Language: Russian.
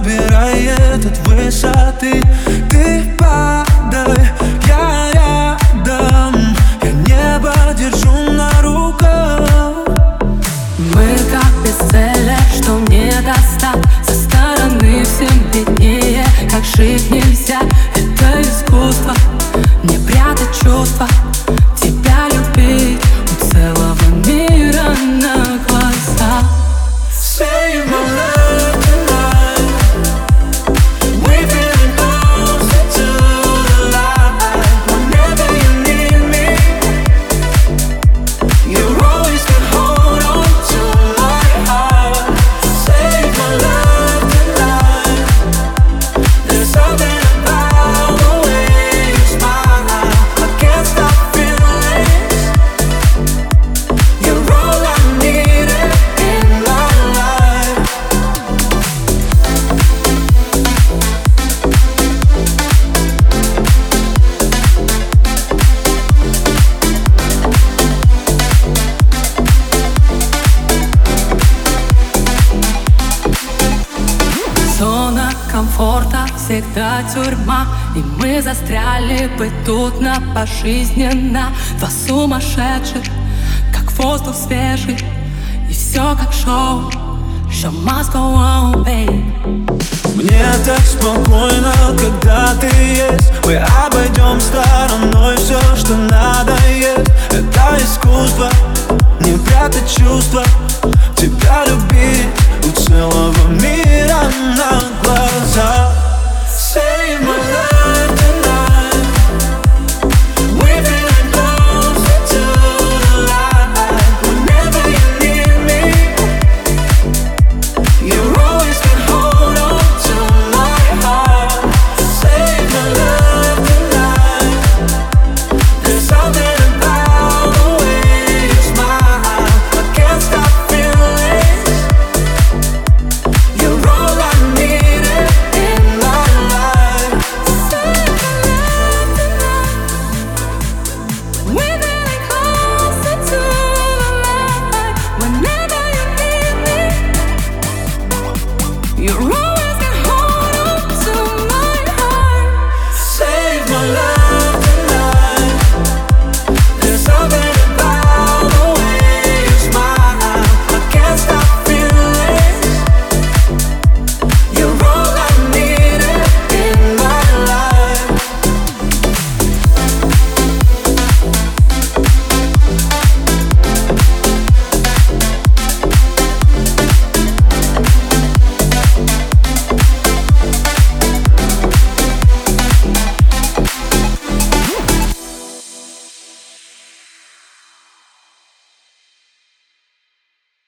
набирает от высоты. Ты падай, я рядом, я небо держу на руках. Мы как бестселлер, что не достать. Со стороны всем виднее, как жить нельзя. Это искусство, не прятать чувства, тебя любить у целого мира на глазах. Save my love tonight. We feeling closer to the light. Whenever you need me, you always can hold on to my heart. Save my love tonight. There's something about the way you smile. I can't stop feeling. You're all I needed in my life. Зона комфорта всегда тюрьма, и мы застряли бы тут на пожизненно. Два сумасшедших, как воздух свежий, и все как шоу. Show must go on, babe. Мне так спокойно, когда ты есть. Мы обойдем стороной все, что надоест. Это искусство, не прятать чувства, тебя любить у целого мира на глазах. Save my life.